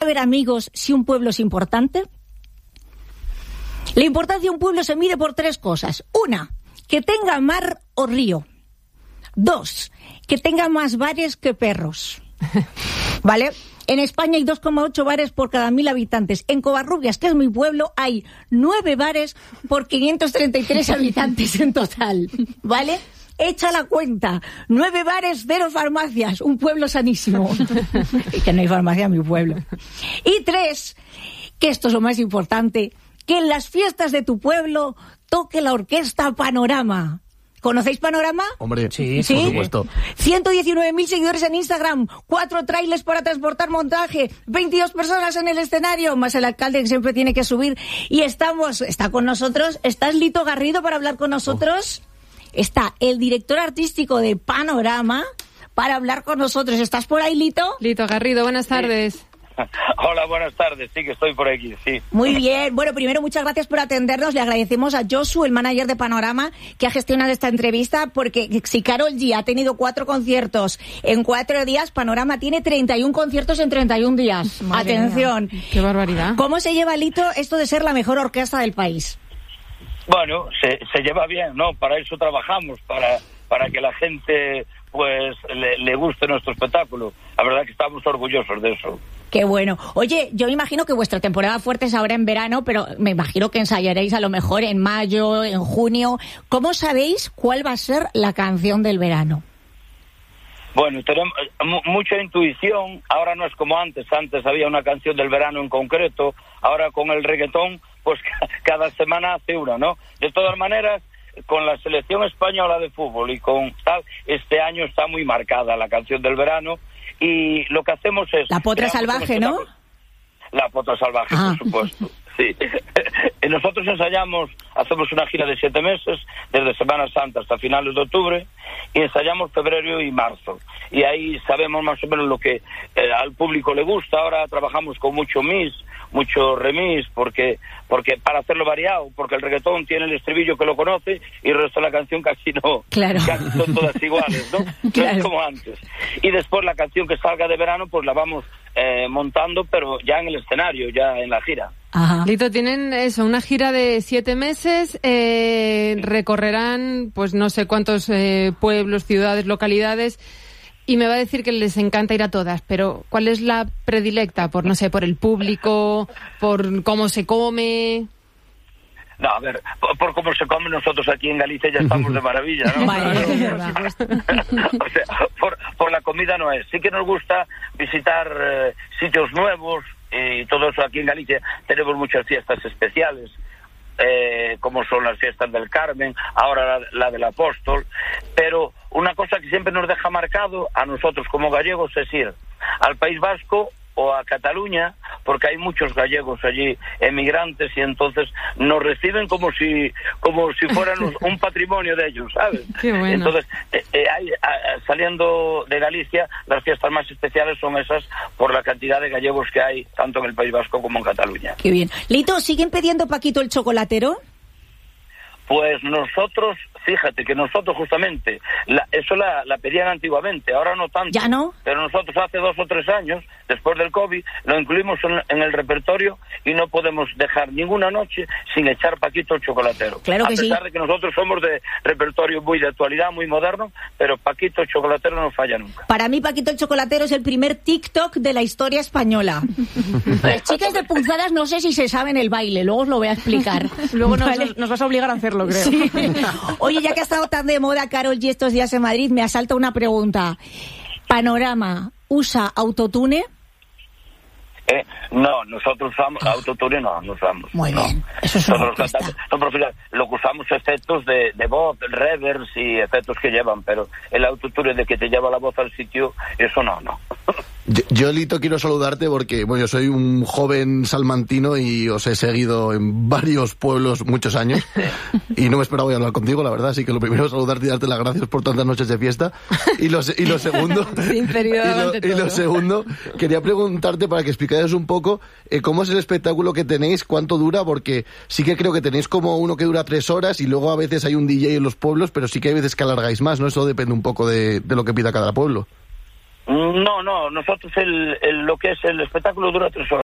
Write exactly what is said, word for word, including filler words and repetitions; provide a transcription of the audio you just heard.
saber, amigos, si un pueblo es importante? La importancia de un pueblo se mide por tres cosas. Una, que tenga mar o río. Dos, que tenga más bares que perros. ¿Vale? En España hay dos coma ocho bares por cada mil habitantes. En Covarrubias, que es mi pueblo, hay nueve bares por quinientos treinta y tres habitantes en total. ¿Vale? Echa la cuenta. Nueve bares, cero farmacias. Un pueblo sanísimo. Y que no hay farmacia en mi pueblo. Y tres, que esto es lo más importante, que en las fiestas de tu pueblo toque la orquesta Panorama. ¿Conocéis Panorama? Hombre, sí, ¿sí? Por supuesto. ciento diecinueve mil seguidores en Instagram, cuatro trailers para transportar montaje, veintidós personas en el escenario, más el alcalde que siempre tiene que subir. Y estamos, está con nosotros, ¿estás Lito Garrido para hablar con nosotros? Oh. Está el director artístico de Panorama para hablar con nosotros. ¿Estás por ahí, Lito? Lito Garrido, buenas tardes. Sí. Hola, buenas tardes, sí que estoy por aquí, sí. Muy bien, bueno, primero muchas gracias por atendernos, le agradecemos a Josu, el manager de Panorama, que ha gestionado esta entrevista, porque si Karol G ha tenido cuatro conciertos en cuatro días, Panorama tiene treinta y un conciertos en treinta y un días. Madre Atención. Mía. Qué barbaridad. ¿Cómo se lleva, Lito, esto de ser la mejor orquesta del país? Bueno, se, se lleva bien, ¿no? Para eso trabajamos, para, para que la gente pues le, le guste nuestro espectáculo. La verdad que estamos orgullosos de eso. Qué bueno. Oye, yo me imagino que vuestra temporada fuerte es ahora en verano, pero me imagino que ensayaréis a lo mejor en mayo, en junio. ¿Cómo sabéis cuál va a ser la canción del verano? Bueno, tenemos mucha intuición. Ahora no es como antes. Antes había una canción del verano en concreto. Ahora con el reggaetón, pues cada semana hace una, ¿no? De todas maneras, con la selección española de fútbol y con tal, este año está muy marcada la canción del verano. Y lo que hacemos es... La potra salvaje, ¿no? La potra salvaje, ah. por supuesto. Sí. Nosotros ensayamos, hacemos una gira de siete meses, desde Semana Santa hasta finales de octubre, y ensayamos febrero y marzo. Y ahí sabemos más o menos lo que eh, al público le gusta. Ahora trabajamos con mucho mix, mucho remix, porque porque para hacerlo variado, porque el reggaetón tiene el estribillo que lo conoce y el resto de la canción casi no, claro. casi son todas iguales, ¿no? Claro. No es como antes. Y después la canción que salga de verano, pues la vamos eh, montando, pero ya en el escenario, ya en la gira. Ajá. Lito, tienen eso, una gira de siete meses, eh, recorrerán pues no sé cuántos eh, pueblos, ciudades, localidades, y me va a decir que les encanta ir a todas, pero ¿cuál es la predilecta? Por, no sé, por el público, por cómo se come... No, a ver, por, por cómo se come, nosotros aquí en Galicia ya estamos de maravilla, ¿no? Vale, o sea, por, por la comida no es. Sí que nos gusta visitar eh, sitios nuevos, y todo eso aquí en Galicia. Tenemos muchas fiestas especiales, eh, como son las fiestas del Carmen, ahora la, la del Apóstol, pero una cosa que siempre nos deja marcado a nosotros como gallegos es ir al País Vasco o a Cataluña, porque hay muchos gallegos allí, emigrantes, y entonces nos reciben como si como si fueran un patrimonio de ellos, ¿sabes? Qué bueno. Entonces, eh, eh, hay, a, saliendo de Galicia, las fiestas más especiales son esas por la cantidad de gallegos que hay, tanto en el País Vasco como en Cataluña. Qué bien. Lito, ¿siguen pidiendo Paquito el chocolatero? Pues nosotros, fíjate que nosotros justamente, la, eso la, la pedían antiguamente, ahora no tanto. ¿Ya no? Pero nosotros hace dos o tres años, después del COVID, lo incluimos en, en el repertorio y no podemos dejar ninguna noche sin echar Paquito el chocolatero. Claro que sí. A pesar de que nosotros somos de repertorio muy de actualidad, muy moderno, pero Paquito el chocolatero no falla nunca. Para mí Paquito el chocolatero es el primer TikTok de la historia española. Las chicas de Punzadas no sé si se saben el baile, luego os lo voy a explicar. Luego nos, ¿vale? nos vas a obligar a hacerlo. Creo. Sí. Oye, ya que ha estado tan de moda Karol G estos días en Madrid, me asalta una pregunta. ¿Panorama usa autotune? Eh, no, nosotros usamos autotune, no, no usamos. Muy no. bien, eso es una cantamos, Lo que usamos efectos de, de voz, reverbs y efectos que llevan, pero el autotune de que te lleva la voz al sitio, eso no, no. Yo, yo, Lito, quiero saludarte porque, bueno, yo soy un joven salmantino y os he seguido en varios pueblos muchos años y no me esperaba hoy hablar contigo, la verdad, así que lo primero es saludarte y darte las gracias por tantas noches de fiesta. Y lo, y lo segundo, y, lo, y lo segundo, quería preguntarte para que explicaras un poco eh, cómo es el espectáculo que tenéis, cuánto dura, porque sí que creo que tenéis como uno que dura tres horas y luego a veces hay un D J en los pueblos, pero sí que hay veces que alargáis más, ¿no? Eso depende un poco de, de lo que pida cada pueblo. No, no, nosotros el, el, lo que es el espectáculo dura tres horas.